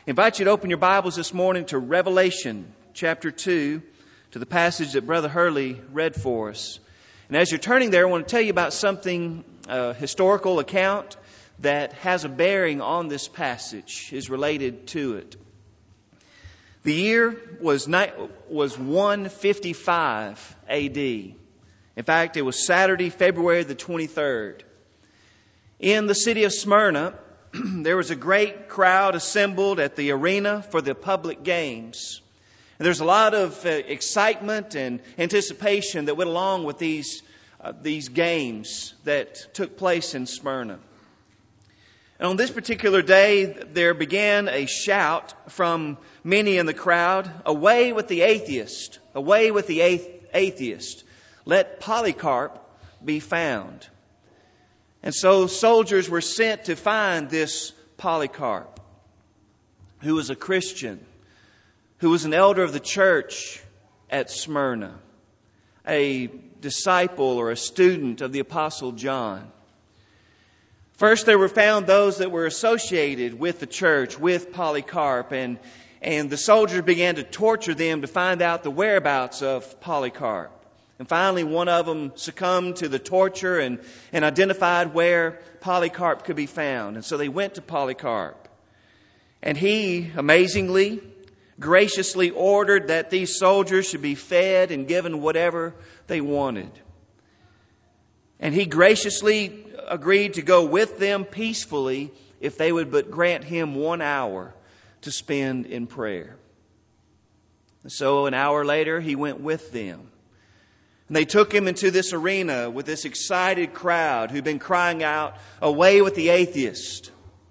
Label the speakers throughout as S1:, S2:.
S1: I invite you to open your Bibles this morning to Revelation chapter 2, to the passage that Brother Hurley read for us. And as you're turning there, I want to tell you about something, a historical account that has a bearing on this passage, is related to it. The year was 155 A.D. In fact, it was Saturday, February the 23rd. In the city of Smyrna, there was a great crowd assembled at the arena for the public games. And there's a lot of excitement and anticipation that went along with these games that took place in Smyrna. And on this particular day, there began a shout from many in the crowd, "Away with the atheist! Away with the atheist! Let Polycarp be found." And so soldiers were sent to find this Polycarp, who was a Christian, who was an elder of the church at Smyrna, a disciple or a student of the Apostle John. First, there were found those that were associated with the church, with Polycarp, and the soldiers began to torture them to find out the whereabouts of Polycarp. And finally, one of them succumbed to the torture and identified where Polycarp could be found. And so they went to Polycarp. And he, amazingly, graciously ordered that these soldiers should be fed and given whatever they wanted. And he graciously agreed to go with them peacefully if they would but grant him 1 hour to spend in prayer. And so an hour later, he went with them. And they took him into this arena with this excited crowd who'd been crying out, "Away with the atheist."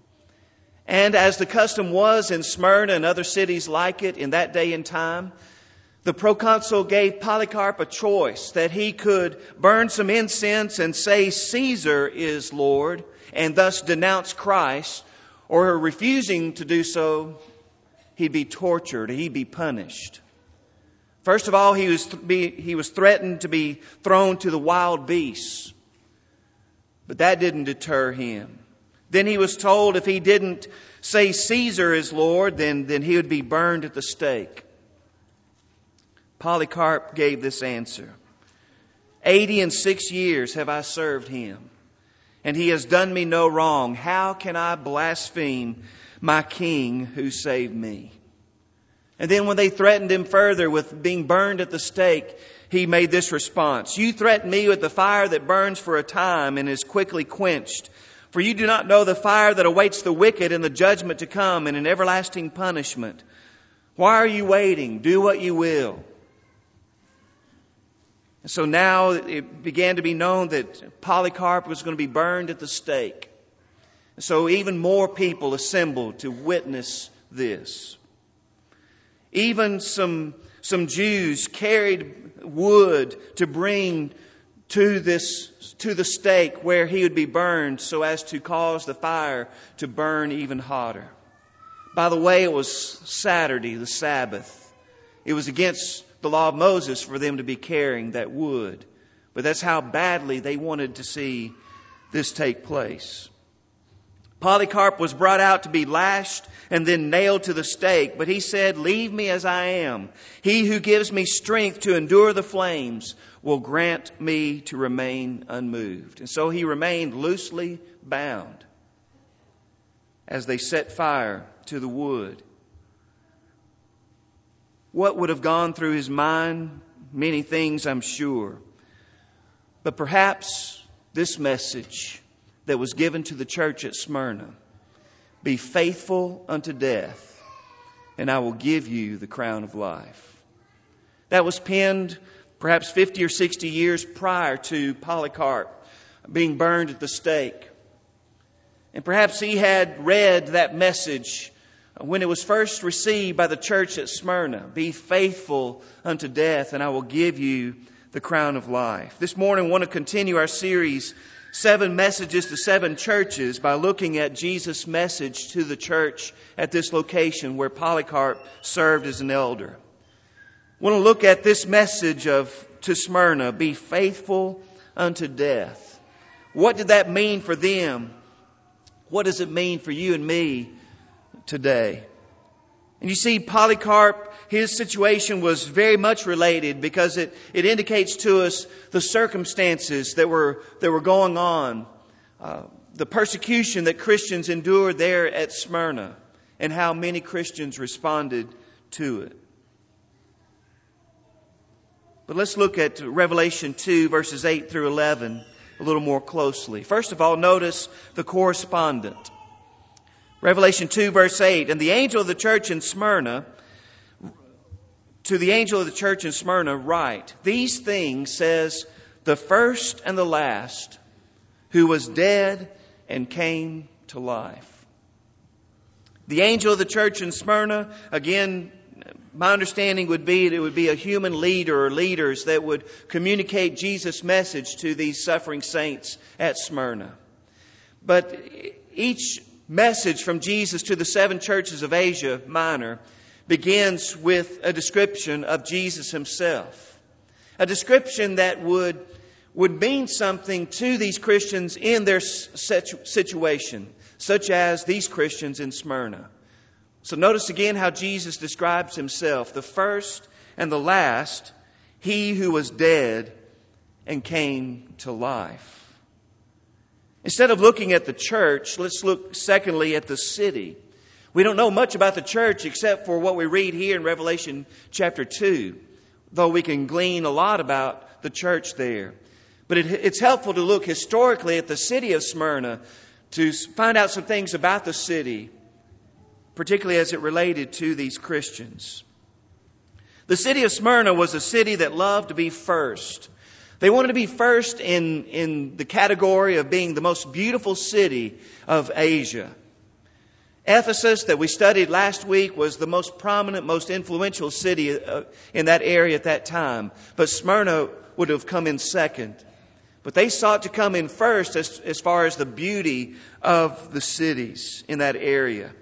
S1: And as the custom was in Smyrna and other cities like it in that day and time, the proconsul gave Polycarp a choice that he could burn some incense and say Caesar is Lord and thus denounce Christ, or refusing to do so, he'd be tortured, he'd be punished. First of all, he was threatened to be thrown to the wild beasts. But that didn't deter him. Then he was told if he didn't say Caesar is Lord, then he would be burned at the stake. Polycarp gave this answer: 86 years have I served him, and he has done me no wrong. How can I blaspheme my king who saved me? And then when they threatened him further with being burned at the stake, he made this response: "You threaten me with the fire that burns for a time and is quickly quenched. For you do not know the fire that awaits the wicked in the judgment to come and an everlasting punishment. Why are you waiting? Do what you will." And so now it began to be known that Polycarp was going to be burned at the stake. And so even more people assembled to witness this. Even some Jews carried wood to bring to the stake where he would be burned, so as to cause the fire to burn even hotter. By the way, it was Saturday, the Sabbath. It was against the law of Moses for them to be carrying that wood. But that's how badly they wanted to see this take place. Polycarp was brought out to be lashed and then nailed to the stake. But he said, "Leave me as I am. He who gives me strength to endure the flames will grant me to remain unmoved." And so he remained loosely bound as they set fire to the wood. What would have gone through his mind? Many things, I'm sure. But perhaps this message that was given to the church at Smyrna: "Be faithful unto death, and I will give you the crown of life." That was penned perhaps 50 or 60 years prior to Polycarp being burned at the stake. And perhaps he had read that message when it was first received by the church at Smyrna: "Be faithful unto death, and I will give you the crown of life." This morning I want to continue our series, 7 Messages to 7 Churches, by looking at Jesus' message to the church at this location where Polycarp served as an elder. I want to look at this message to Smyrna: "Be faithful unto death." What did that mean for them? What does it mean for you and me today? And you see, Polycarp, his situation was very much related because it indicates to us the circumstances that were going on, the persecution that Christians endured there at Smyrna, and how many Christians responded to it. But let's look at Revelation 2, verses 8 through 11 a little more closely. First of all, notice the correspondent. Revelation 2, verse 8, and the angel of the church in Smyrna, to the angel of the church in Smyrna write, these things says the first and the last, who was dead and came to life. The angel of the church in Smyrna, again, my understanding would be that it would be a human leader or leaders that would communicate Jesus' message to these suffering saints at Smyrna. But each message from Jesus to the 7 churches of Asia Minor begins with a description of Jesus himself. A description that would mean something to these Christians in their situation, such as these Christians in Smyrna. So notice again how Jesus describes himself, the first and the last, he who was dead and came to life. Instead of looking at the church, let's look secondly at the city. We don't know much about the church except for what we read here in Revelation chapter 2, though we can glean a lot about the church there. But it's helpful to look historically at the city of Smyrna to find out some things about the city, particularly as it related to these Christians. The city of Smyrna was a city that loved to be first. They wanted to be first in the category of being the most beautiful city of Asia. Ephesus, that we studied last week, was the most prominent, most influential city in that area at that time. But Smyrna would have come in second. But they sought to come in first as far as the beauty of the cities in that area.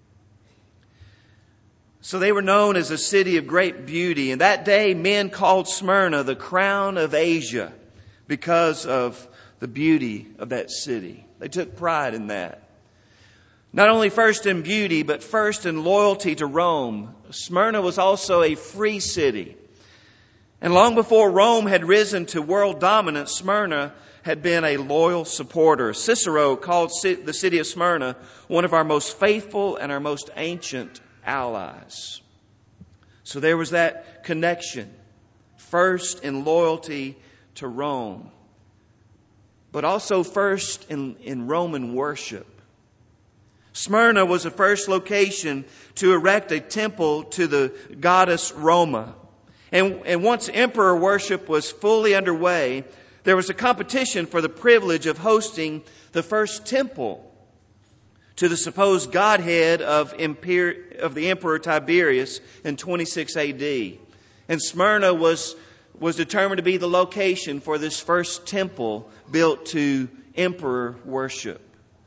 S1: So they were known as a city of great beauty. And that day, men called Smyrna the crown of Asia because of the beauty of that city. They took pride in that. Not only first in beauty, but first in loyalty to Rome. Smyrna was also a free city. And long before Rome had risen to world dominance, Smyrna had been a loyal supporter. Cicero called the city of Smyrna one of our most faithful and our most ancient allies. So there was that connection, first in loyalty to Rome, but also first in Roman worship. Smyrna was the first location to erect a temple to the goddess Roma. And once emperor worship was fully underway, there was a competition for the privilege of hosting the first temple to the supposed godhead of the Emperor Tiberius in 26 AD. And Smyrna was determined to be the location for this first temple built to emperor worship.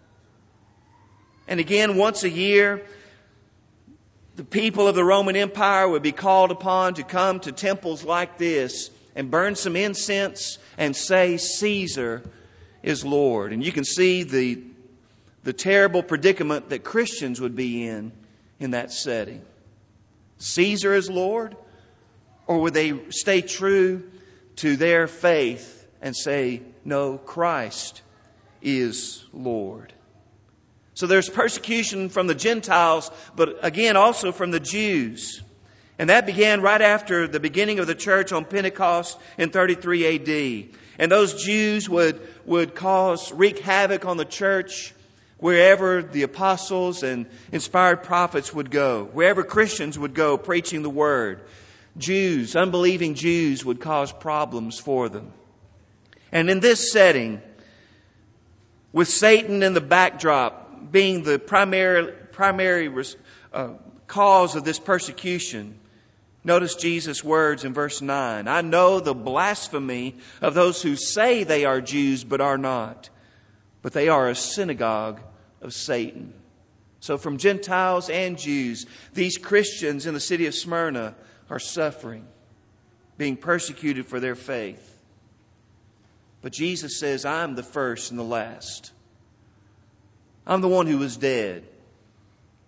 S1: And again, once a year, the people of the Roman Empire would be called upon to come to temples like this and burn some incense and say, Caesar is Lord. And you can see the terrible predicament that Christians would be in that setting. Caesar is Lord? Or would they stay true to their faith and say, no, Christ is Lord? So there's persecution from the Gentiles, but again also from the Jews. And that began right after the beginning of the church on Pentecost in 33 AD. And those Jews would wreak havoc on the church wherever the apostles and inspired prophets would go, wherever Christians would go preaching the word. Jews, unbelieving Jews, would cause problems for them. And in this setting, with Satan in the backdrop being the primary cause of this persecution, notice Jesus' words in verse 9. I know the blasphemy of those who say they are Jews but are not, but they are a synagogue of Satan. So from Gentiles and Jews, these Christians in the city of Smyrna are suffering, being persecuted for their faith. But Jesus says, I'm the first and the last. I'm the one who was dead.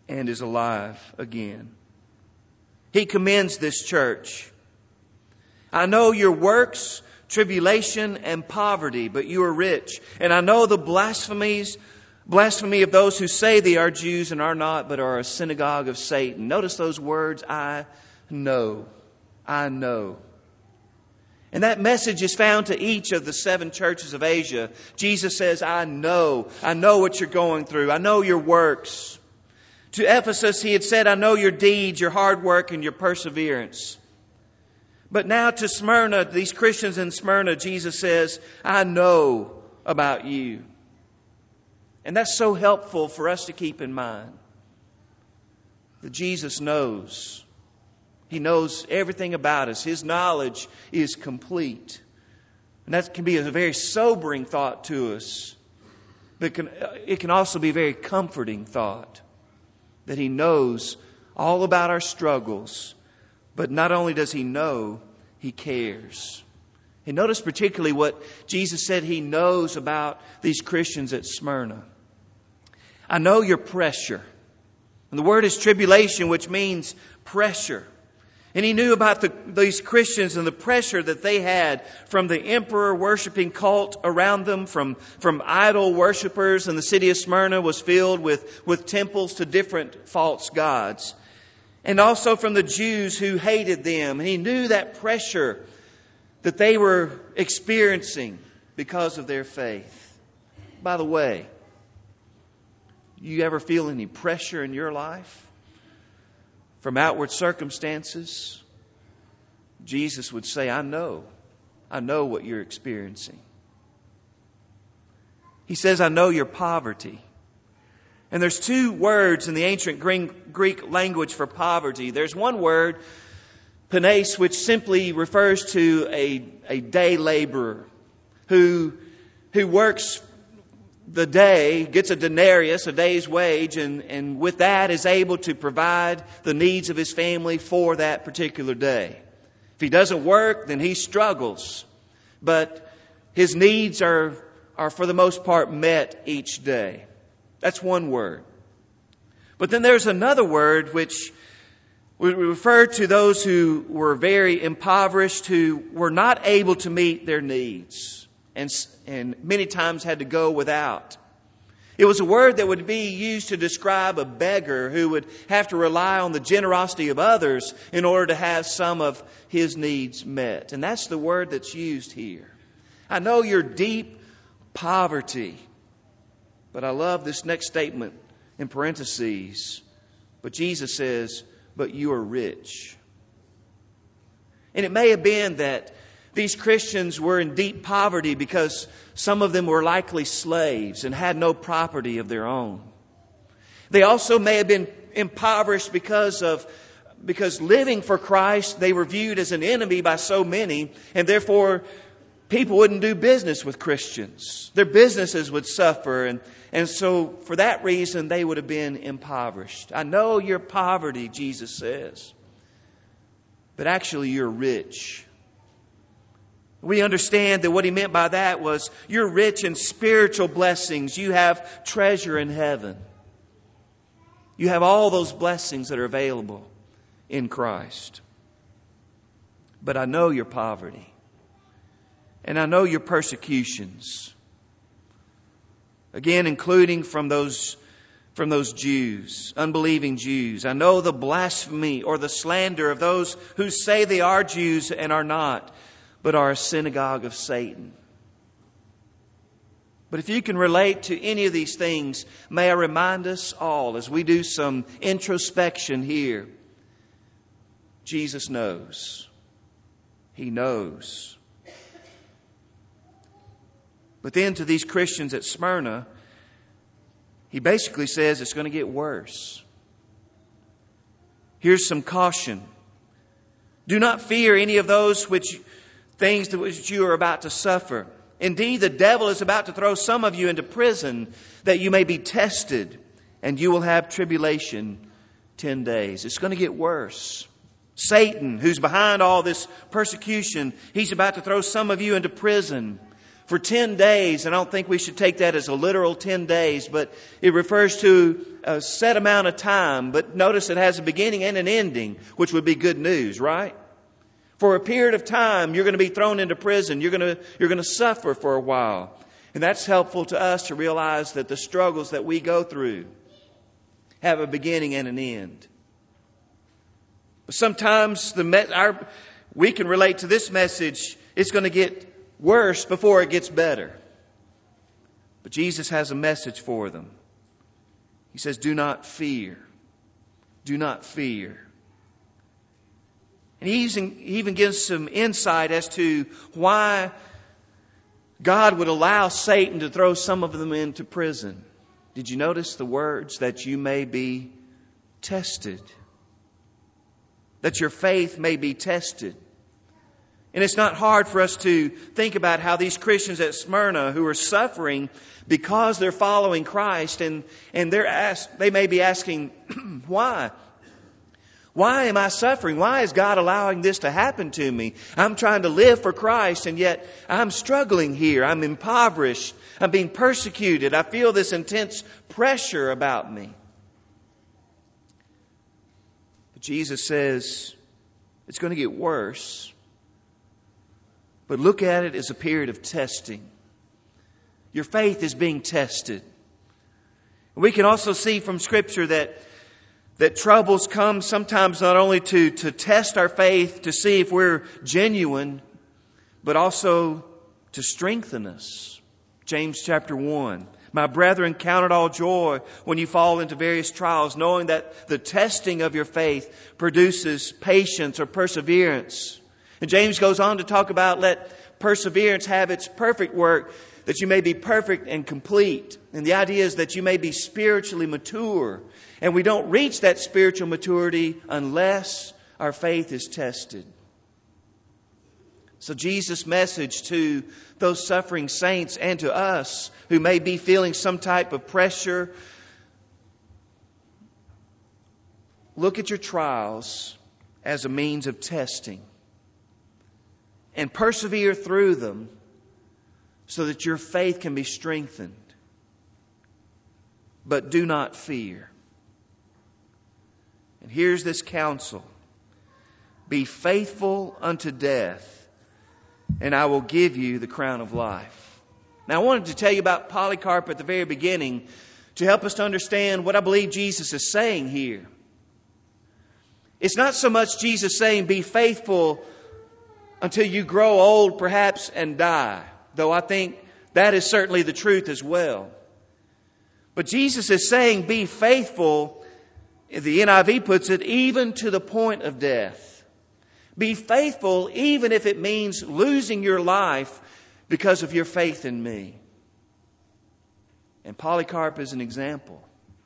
S1: and is alive again. He commends this church. I know your works, tribulation, and poverty, but you are rich. And I know the blasphemy of those who say they are Jews and are not, but are a synagogue of Satan. Notice those words, I know. I know. And that message is found to each of the 7 churches of Asia. Jesus says, I know what you're going through. I know your works. To Ephesus, he had said, I know your deeds, your hard work, and your perseverance. But now to Smyrna, these Christians in Smyrna, Jesus says, I know about you. And that's so helpful for us to keep in mind. That Jesus knows. He knows everything about us. His knowledge is complete. And that can be a very sobering thought to us. But it can also be a very comforting thought. That He knows all about our struggles. But not only does He know, He cares. And notice particularly what Jesus said He knows about these Christians at Smyrna. I know your pressure. And the word is tribulation, which means pressure. And He knew about these Christians and the pressure that they had from the emperor worshiping cult around them, from idol worshipers. And the city of Smyrna was filled with temples to different false gods. And also from the Jews who hated them. And He knew that pressure that they were experiencing because of their faith. By the way, you ever feel any pressure in your life? From outward circumstances, Jesus would say, I know what you're experiencing. He says, I know your poverty. And there's 2 words in the ancient Greek language for poverty. There's one word, panes, which simply refers to a day laborer who works the day, gets a denarius, a day's wage, and with that is able to provide the needs of his family for that particular day. If he doesn't work, then he struggles. But his needs are for the most part met each day. That's one word. But then there's another word which we refer to those who were very impoverished, who were not able to meet their needs. And many times had to go without. It was a word that would be used to describe a beggar who would have to rely on the generosity of others in order to have some of his needs met. And that's the word that's used here. I know your deep poverty. But I love this next statement in parentheses. But Jesus says, but you are rich. And it may have been that these Christians were in deep poverty because some of them were likely slaves and had no property of their own. They also may have been impoverished because living for Christ, they were viewed as an enemy by so many, and therefore people wouldn't do business with Christians. Their businesses would suffer, and so for that reason they would have been impoverished. I know your poverty, Jesus says, but actually you're rich. We understand that what He meant by that was you're rich in spiritual blessings. You have treasure in heaven. You have all those blessings that are available in Christ. But I know your poverty. And I know your persecutions. Again, including from those Jews, unbelieving Jews. I know the blasphemy or the slander of those who say they are Jews and are not, but are a synagogue of Satan. But if you can relate to any of these things, may I remind us all as we do some introspection here, Jesus knows. He knows. But then to these Christians at Smyrna, He basically says it's going to get worse. Here's some caution. Do not fear any of those things which you are about to suffer. Indeed, the devil is about to throw some of you into prison that you may be tested, and you will have tribulation 10 days. It's going to get worse. Satan, who's behind all this persecution, he's about to throw some of you into prison for 10 days. And I don't think we should take that as a literal 10 days, but it refers to a set amount of time. But notice it has a beginning and an ending, which would be good news, right? For a period of time, you're going to be thrown into prison. You're going to suffer for a while. And that's helpful to us to realize that the struggles that we go through have a beginning and an end. But sometimes we can relate to this message. It's going to get worse before it gets better. But Jesus has a message for them. He says, do not fear. Do not fear. And he even gives some insight as to why God would allow Satan to throw some of them into prison. Did you notice the words, that you may be tested? That your faith may be tested. And it's not hard for us to think about how these Christians at Smyrna who are suffering because they're following Christ, and they may be asking, why? Why am I suffering? Why is God allowing this to happen to me? I'm trying to live for Christ, and yet I'm struggling here. I'm impoverished. I'm being persecuted. I feel this intense pressure about me. But Jesus says it's going to get worse. But look at it as a period of testing. Your faith is being tested. We can also see from Scripture that troubles come sometimes not only to test our faith, to see if we're genuine, but also to strengthen us. James chapter 1. My brethren, count it all joy when you fall into various trials, knowing that the testing of your faith produces patience or perseverance. And James goes on to talk about let perseverance have its perfect work, that you may be perfect and complete. And the idea is that you may be spiritually mature. And we don't reach that spiritual maturity unless our faith is tested. So Jesus' message to those suffering saints and to us who may be feeling some type of pressure, look at your trials as a means of testing and persevere through them so that your faith can be strengthened. But do not fear. And here's this counsel. Be faithful unto death, and I will give you the crown of life. Now, I wanted to tell you about Polycarp at the very beginning to help us to understand what I believe Jesus is saying here. It's not so much Jesus saying, be faithful until you grow old, perhaps, and die. Though I think that is certainly the truth as well. But Jesus is saying, be faithful, the NIV puts it, even to the point of death. Be faithful even if it means losing your life because of your faith in me. And Polycarp is an example.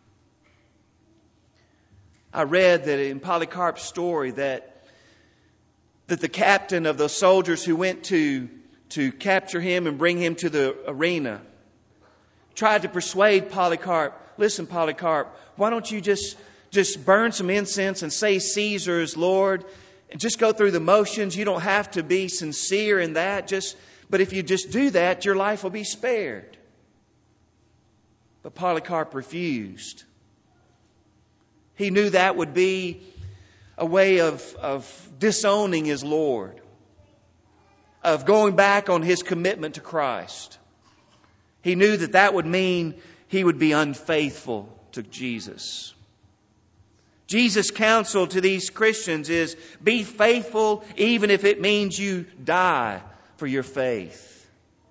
S1: I read that in Polycarp's story that the captain of the soldiers who went to capture him and bring him to the arena tried to persuade Polycarp, listen, Polycarp, why don't you just burn some incense and say Caesar is Lord and just go through the motions. You don't have to be sincere in that. But if you just do that, your life will be spared. But Polycarp refused. He knew that would be a way of disowning his Lord, of going back on his commitment to Christ. He knew that would mean he would be unfaithful to Jesus. Jesus' counsel to these Christians is, be faithful even if it means you die for your faith.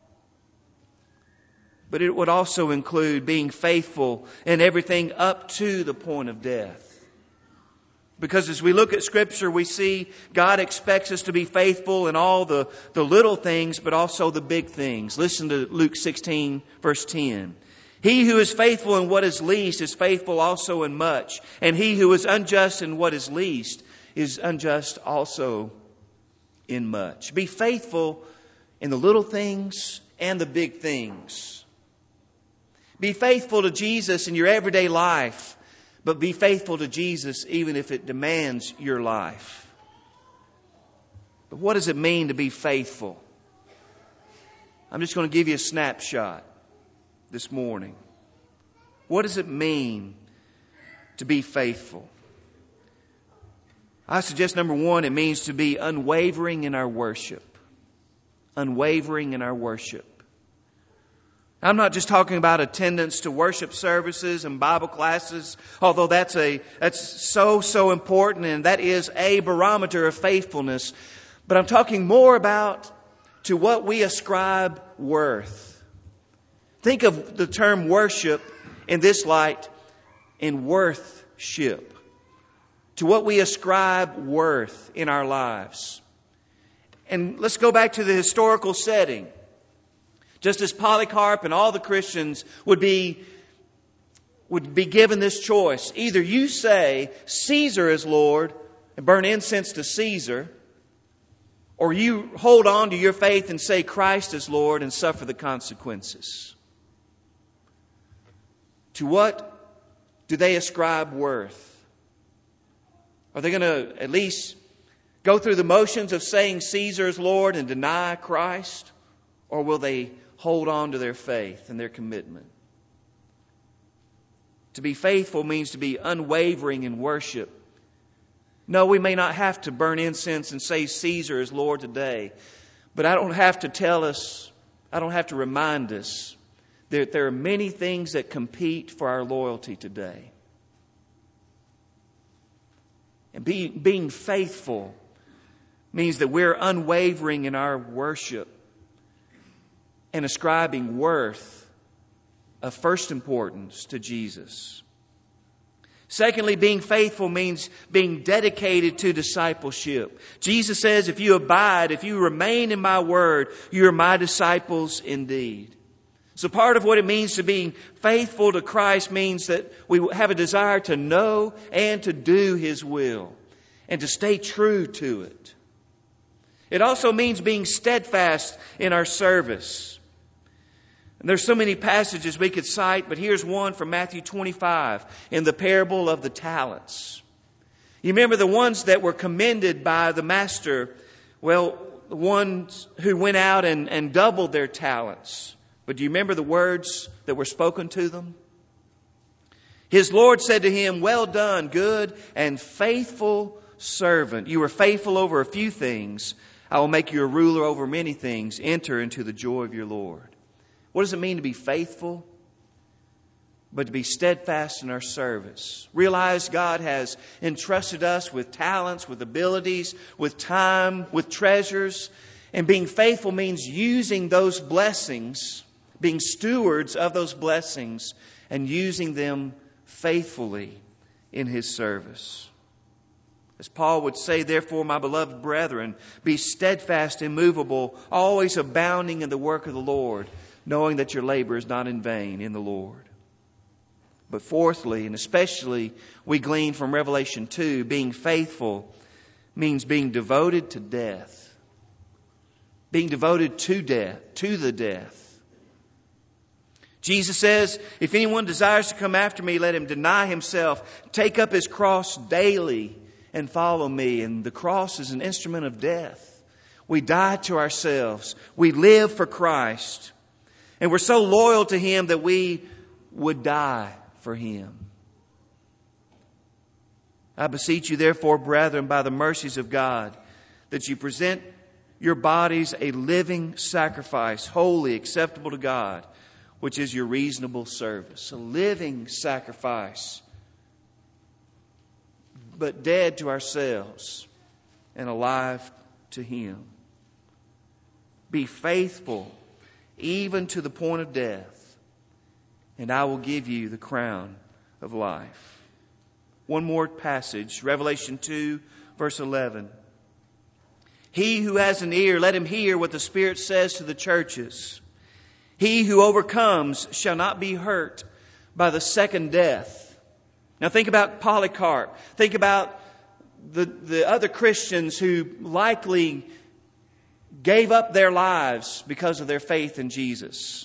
S1: But it would also include being faithful in everything up to the point of death. Because as we look at Scripture, we see God expects us to be faithful in all the little things, but also the big things. Listen to Luke 16, verse 10. He who is faithful in what is least is faithful also in much. And he who is unjust in what is least is unjust also in much. Be faithful in the little things and the big things. Be faithful to Jesus in your everyday life. But be faithful to Jesus even if it demands your life. But what does it mean to be faithful? I'm just going to give you a snapshot this morning. What does it mean to be faithful? I suggest, number one, it means to be unwavering in our worship. Unwavering in our worship. I'm not just talking about attendance to worship services and Bible classes, although that's so important, and that is a barometer of faithfulness. But I'm talking more about to what we ascribe worth. Think of the term worship in this light, in worthship. To what we ascribe worth in our lives. And let's go back to the historical setting. Just as Polycarp and all the Christians would be given this choice. Either you say Caesar is Lord and burn incense to Caesar, or you hold on to your faith and say Christ is Lord and suffer the consequences. To what do they ascribe worth? Are they going to at least go through the motions of saying Caesar is Lord and deny Christ? Or will they hold on to their faith and their commitment? To be faithful means to be unwavering in worship. No, we may not have to burn incense and say Caesar is Lord today. But I don't have to remind us that there are many things that compete for our loyalty today. And being faithful means that we're unwavering in our worship and ascribing worth of first importance to Jesus. Secondly, being faithful means being dedicated to discipleship. Jesus says, if you abide, if you remain in my word, you are my disciples indeed. So part of what it means to be faithful to Christ means that we have a desire to know and to do His will and to stay true to it. It also means being steadfast in our service. And there's so many passages we could cite, but here's one from Matthew 25 in the parable of the talents. You remember the ones that were commended by the master, well, the ones who went out and doubled their talents. But do you remember the words that were spoken to them? His Lord said to him, well done, good and faithful servant. You were faithful over a few things. I will make you a ruler over many things. Enter into the joy of your Lord. What does it mean to be faithful? But to be steadfast in our service. Realize God has entrusted us with talents, with abilities, with time, with treasures. And being faithful means using those blessings, being stewards of those blessings, and using them faithfully in His service. As Paul would say, therefore, my beloved brethren, be steadfast, immovable, always abounding in the work of the Lord, knowing that your labor is not in vain in the Lord. But fourthly, and especially, we glean from Revelation 2, being faithful means being devoted to death. Being devoted to death, to the death. Jesus says, if anyone desires to come after me, let him deny himself, take up his cross daily, and follow me. And the cross is an instrument of death. We die to ourselves. We live for Christ. And we're so loyal to Him that we would die for Him. I beseech you, therefore, brethren, by the mercies of God, that you present your bodies a living sacrifice, holy, acceptable to God, which is your reasonable service. A living sacrifice, but dead to ourselves and alive to Him. Be faithful even to the point of death, and I will give you the crown of life. One more passage, Revelation 2, verse 11. He who has an ear, let him hear what the Spirit says to the churches. He who overcomes shall not be hurt by the second death. Now think about Polycarp. Think about the other Christians who likely gave up their lives because of their faith in Jesus.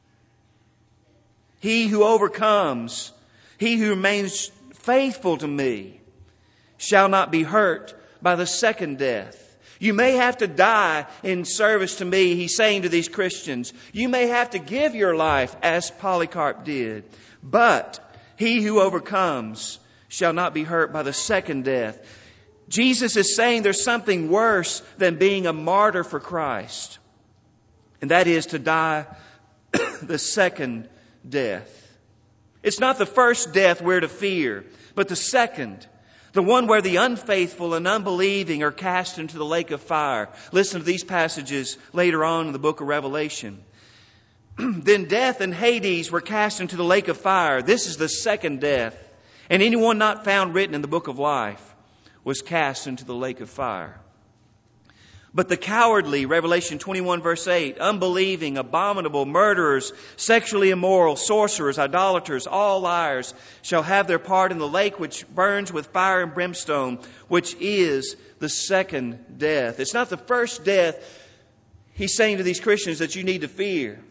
S1: He who overcomes, he who remains faithful to me, shall not be hurt by the second death. You may have to die in service to me, he's saying to these Christians. You may have to give your life as Polycarp did. But he who overcomes shall not be hurt by the second death. Jesus is saying there's something worse than being a martyr for Christ. And that is to die the second death. It's not the first death we're to fear, but the second. The one where the unfaithful and unbelieving are cast into the lake of fire. Listen to these passages later on in the book of Revelation. Then death and Hades were cast into the lake of fire. This is the second death. And anyone not found written in the book of life was cast into the lake of fire. But the cowardly, Revelation 21 verse 8, unbelieving, abominable, murderers, sexually immoral, sorcerers, idolaters, all liars, shall have their part in the lake which burns with fire and brimstone, which is the second death. It's not the first death, he's saying to these Christians, that you need to fear.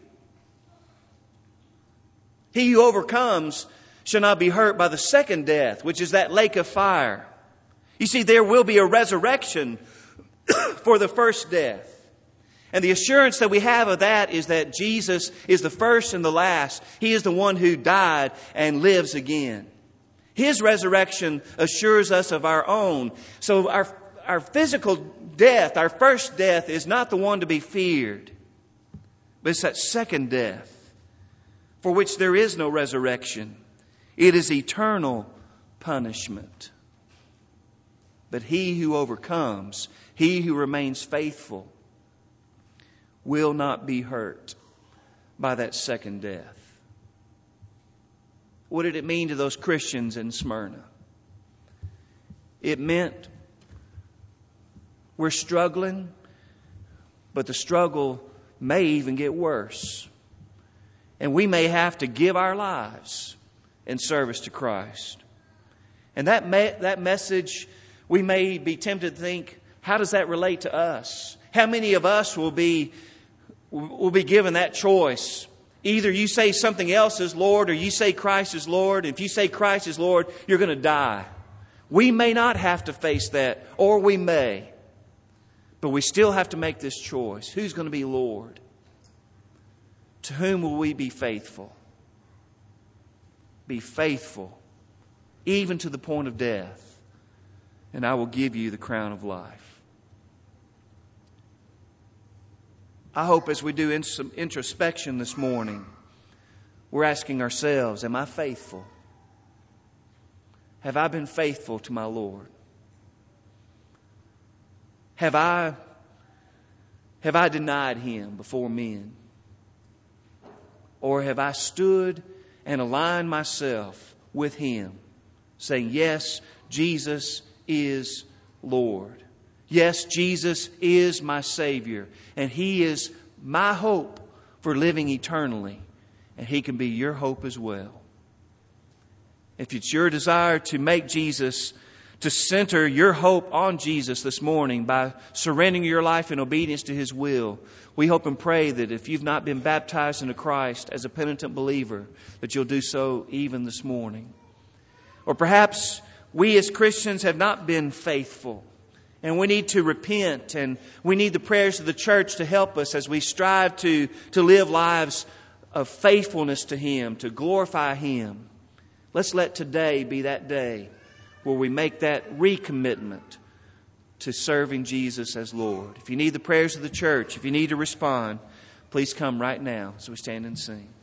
S1: He who overcomes shall not be hurt by the second death, which is that lake of fire. You see, there will be a resurrection for the first death. And the assurance that we have of that is that Jesus is the first and the last. He is the one who died and lives again. His resurrection assures us of our own. So our physical death, our first death, is not the one to be feared. But it's that second death for which there is no resurrection. It is eternal punishment. But he who overcomes, he who remains faithful, will not be hurt by that second death. What did it mean to those Christians in Smyrna? It meant we're struggling, but the struggle may even get worse. And we may have to give our lives in service to Christ. And that message, we may be tempted to think, how does that relate to us? How many of us will be given that choice? Either you say something else is Lord or you say Christ is Lord. If you say Christ is Lord, you're going to die. We may not have to face that, or we may. But we still have to make this choice. Who's going to be Lord? To whom will we be faithful? Be faithful, even to the point of death, and I will give you the crown of life. I hope as we do some introspection this morning, we're asking ourselves, am I faithful? Have I been faithful to my Lord? Have I denied Him before men? Or have I stood and aligned myself with Him, saying, yes, Jesus is Lord. Yes, Jesus is my Savior, and He is my hope for living eternally, and He can be your hope as well. If it's your desire to make Jesus, to center your hope on Jesus this morning by surrendering your life in obedience to His will, we hope and pray that if you've not been baptized into Christ as a penitent believer, that you'll do so even this morning. Or perhaps we as Christians have not been faithful, and we need to repent, and we need the prayers of the church to help us as we strive to live lives of faithfulness to Him, to glorify Him. Let's let today be that day where we make that recommitment to serving Jesus as Lord. If you need the prayers of the church, if you need to respond, please come right now as we stand and sing.